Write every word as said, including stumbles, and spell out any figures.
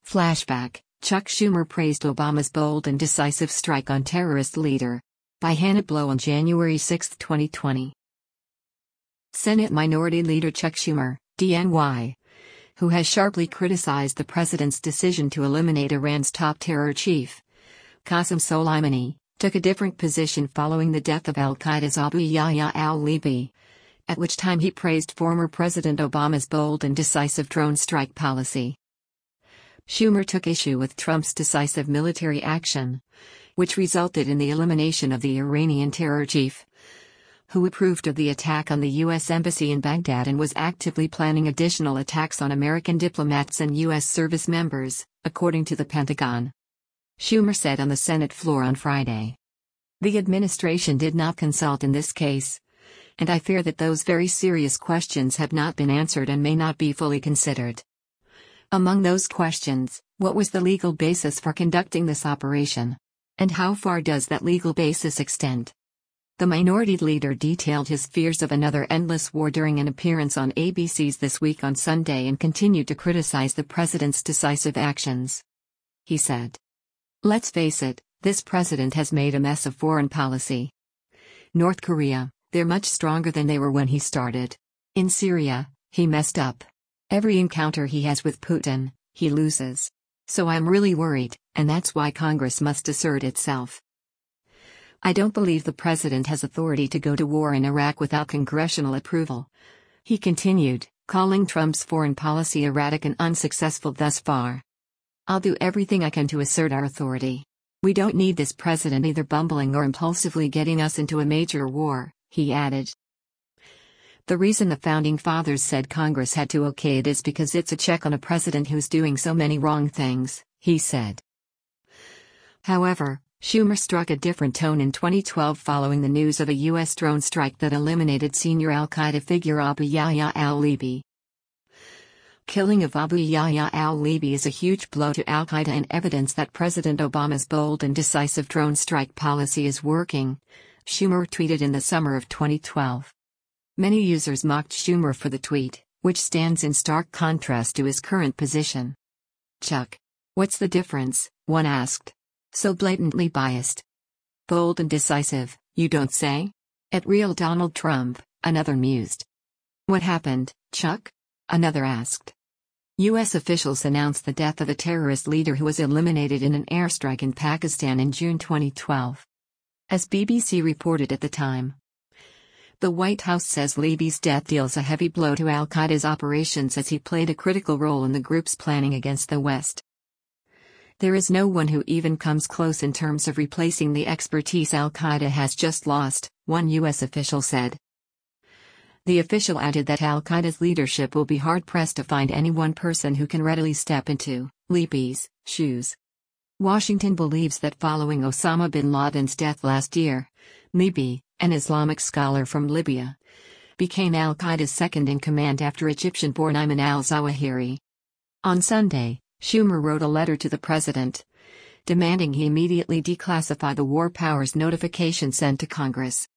Flashback: Chuck Schumer praised Obama's bold and decisive strike on terrorist leader. By Hannah Blow on January sixth, twenty twenty. Senate Minority Leader Chuck Schumer, D N Y, who has sharply criticized the president's decision to eliminate Iran's top terror chief, Qasem Soleimani, took a different position following the death of al-Qaeda's Abu Yahya al-Libi, at which time he praised former President Obama's bold and decisive drone strike policy. Schumer took issue with Trump's decisive military action, which resulted in the elimination of the Iranian terror chief, who approved of the attack on the U S Embassy in Baghdad and was actively planning additional attacks on American diplomats and U S service members, according to the Pentagon. Schumer said on the Senate floor on Friday, "The administration did not consult in this case, and I fear that those very serious questions have not been answered and may not be fully considered. Among those questions, what was the legal basis for conducting this operation? And how far does that legal basis extend?" The minority leader detailed his fears of another endless war during an appearance on A B C's This Week on Sunday and continued to criticize the president's decisive actions. He said, "Let's face it, this president has made a mess of foreign policy. North Korea, they're much stronger than they were when he started. In Syria, he messed up. Every encounter he has with Putin, he loses. So I'm really worried, and that's why Congress must assert itself. I don't believe the president has authority to go to war in Iraq without congressional approval." He continued, calling Trump's foreign policy erratic and unsuccessful thus far. "I'll do everything I can to assert our authority. We don't need this president either bumbling or impulsively getting us into a major war," he added. The reason the Founding Fathers said Congress had to okay it is because it's a check on a president who's doing so many wrong things, he said. However, Schumer struck a different tone in twenty twelve following the news of a U S drone strike that eliminated senior al-Qaeda figure Abu Yahya al-Libi. Killing of Abu Yahya al-Libi is a huge blow to al-Qaeda and evidence that President Obama's bold and decisive drone strike policy is working, Schumer tweeted in the summer of twenty twelve. Many users mocked Schumer for the tweet, which stands in stark contrast to his current position. "Chuck, what's the difference?" one asked. "So blatantly biased. Bold and decisive, you don't say?" At Real Donald Trump, another mused. "What happened, Chuck?" another asked. U S officials announced the death of a terrorist leader who was eliminated in an airstrike in Pakistan in June twenty twelve. As B B C reported at the time, the White House says Libi's death deals a heavy blow to al-Qaeda's operations as he played a critical role in the group's planning against the West. "There is no one who even comes close in terms of replacing the expertise al-Qaeda has just lost," one U S official said. The official added that al-Qaeda's leadership will be hard-pressed to find any one person who can readily step into Libi's shoes. Washington believes that following Osama bin Laden's death last year, Libi, an Islamic scholar from Libya, became al-Qaeda's second-in-command after Egyptian-born Ayman al-Zawahiri. On Sunday, Schumer wrote a letter to the president, demanding he immediately declassify the War Powers notification sent to Congress.